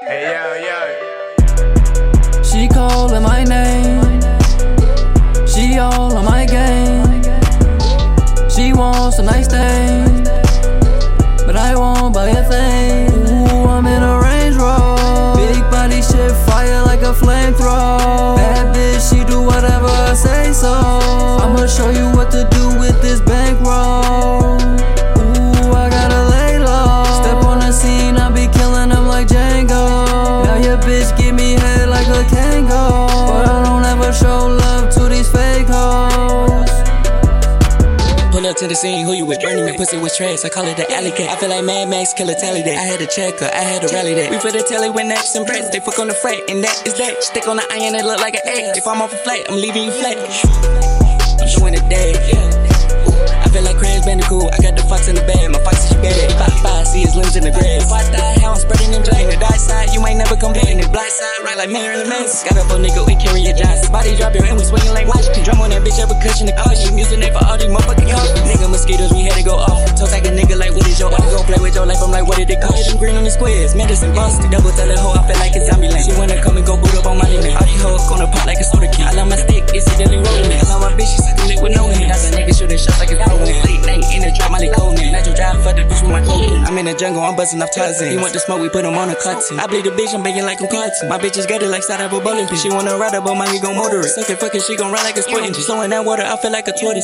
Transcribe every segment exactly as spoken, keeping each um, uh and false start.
Hey, yo, yo. She calling my name. She all on my game. She wants a nice thing, but I won't buy a thing. Ooh, I'm in a Range Rover. Big body shit, fire like a flamethrower. Bad bitch, she do whatever I say so. I'ma show you what to do with this bankroll. Ooh, I gotta lay low. Step on the scene, I be killing them like Django. Now your bitch give me head like a Kango, but I don't ever show love to these fake hoes. Pull up to the scene, who you with? Burning the pussy was trash, I call it the alley cat. I feel like Mad Max, kill a tally day. I had to check her, I had to rally that. We for the telly with naps and breasts. They fuck on the freight, and that is that. Stick on the iron, it look like an egg. If I'm off a flight, I'm leaving you flat. I'm showing the day. I feel like Crash Bandicoot, I got the fox in the bag. My fox is bad. Five five, see his limbs in the grass. If I die, how I'm spreading them drain. The dark side, you ain't never complain. The black side, right like Marilyn Manson. Got up a nigga, we carry a Johnson. Body dropping, and we swinging like Washington. Drum on that bitch, have a cushion to caution. Music ain't for all these motherfucking cops. Nigga mosquitoes, we had to go off. Toast like a nigga, like what is your off? Go play with your life, I'm like, what did it cost? Them green on the squares, Madison, Boston. Double tell that hoe, I feel like it's zombie land. She wanna come and go boot up on my limit. All these hoes gonna pop like a soda can. I love my stick, it's a deadly rolling. I love my bitch, she suckin' lick with no hands. That's a nigga shooting shots like it's rolling. Late night in the trap, Molly Coleman. Natural drive for the bitch with my clothes. I'm in the jungle, I'm busting off Tarzan. He want the smoke, we put him on a cotton. I bleed the bitch, I'm banging like I'm cotton. My bitch is got it like side of a bowling pin. She wanna ride up, but my gon' motor it. Suck it, fucking, she gon' ride like a sport engine. Slowing down water, I feel like a tortoise.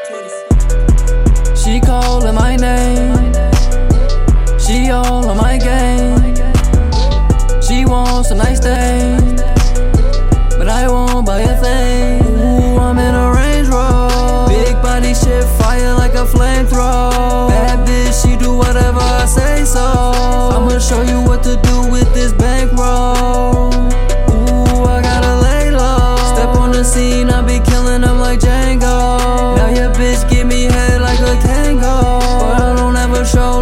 She calling my name. She all on my game. She wants a nice thing, but I won't buy a thing. Ooh, I'm in a Range Rover. Big body shit, fire like a flamethrower. Bad bitch, she do whatever I say so. I'ma show you what to do with this bankroll. Ooh, I gotta lay low. Step on the scene, I be killing them like Django. Now your bitch give me head like a Kango, but I don't ever show